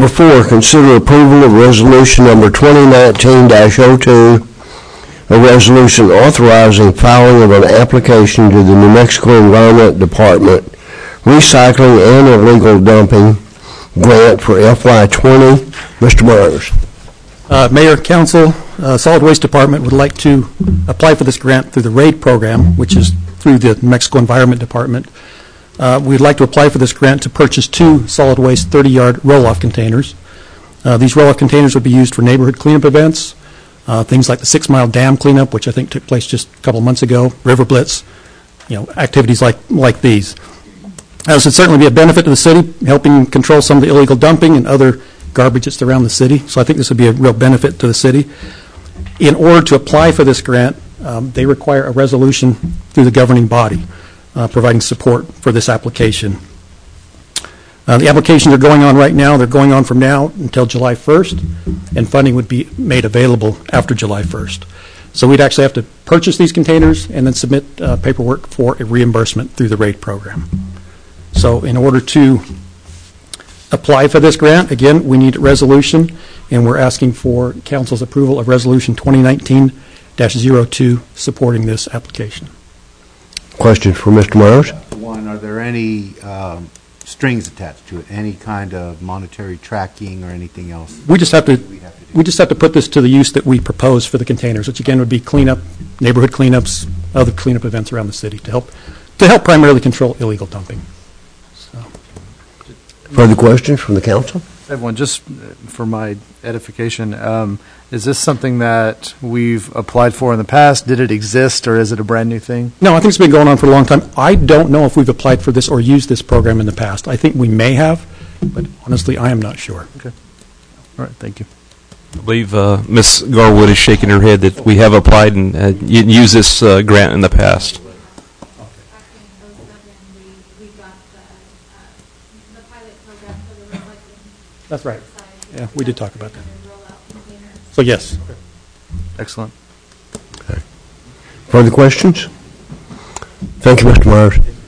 Number 4, consider approval of resolution number 2019-02, a resolution authorizing filing of an application to the New Mexico Environment Department recycling and illegal dumping grant for FY20. Mr. Myers. Mayor, Council, Solid Waste Department would like to apply for this grant through the RAID program, which is through the New Mexico Environment Department. We'd like to apply for this grant to purchase 2 solid waste 30-yard roll-off containers. These roll-off containers would be used for neighborhood cleanup events, things like the 6 Mile Dam cleanup, which I think took place just a couple months ago, River Blitz, activities like these. This would certainly be a benefit to the city, helping control some of the illegal dumping and other garbage that's around the city. So I think this would be a real benefit to the city. In order to apply for this grant, they require a resolution through the governing body providing support for this application. The applications are going on right now. They're going on from now until July 1st, and funding would be made available after July 1st. So we'd actually have to purchase these containers and then submit paperwork for a reimbursement through the RAID program. So in order to apply for this grant, again, we need a resolution, and we're asking for Council's approval of Resolution 2019-02 supporting this application. Question for Mr. Myers. One, are there any strings attached to it, any kind of monetary tracking or anything else? We just have to put this to the use that we propose for the containers, which again would be cleanup, neighborhood cleanups, other cleanup events around the city to help primarily control illegal dumping. Further questions from the council? I have one just for my edification. Is this something that we've applied for in the past? Did it exist, or is it a brand new thing? No, I think it's been going on for a long time. I don't know if we've applied for this or used this program in the past. I think we may have, but honestly, I am not sure. Okay. All right, thank you. I believe Ms. Garwood is shaking her head that we have applied and used this grant in the past. That's right. Yeah, we did talk about that. So yes. Excellent. Okay. Further questions? Thank you, Mr. Myers.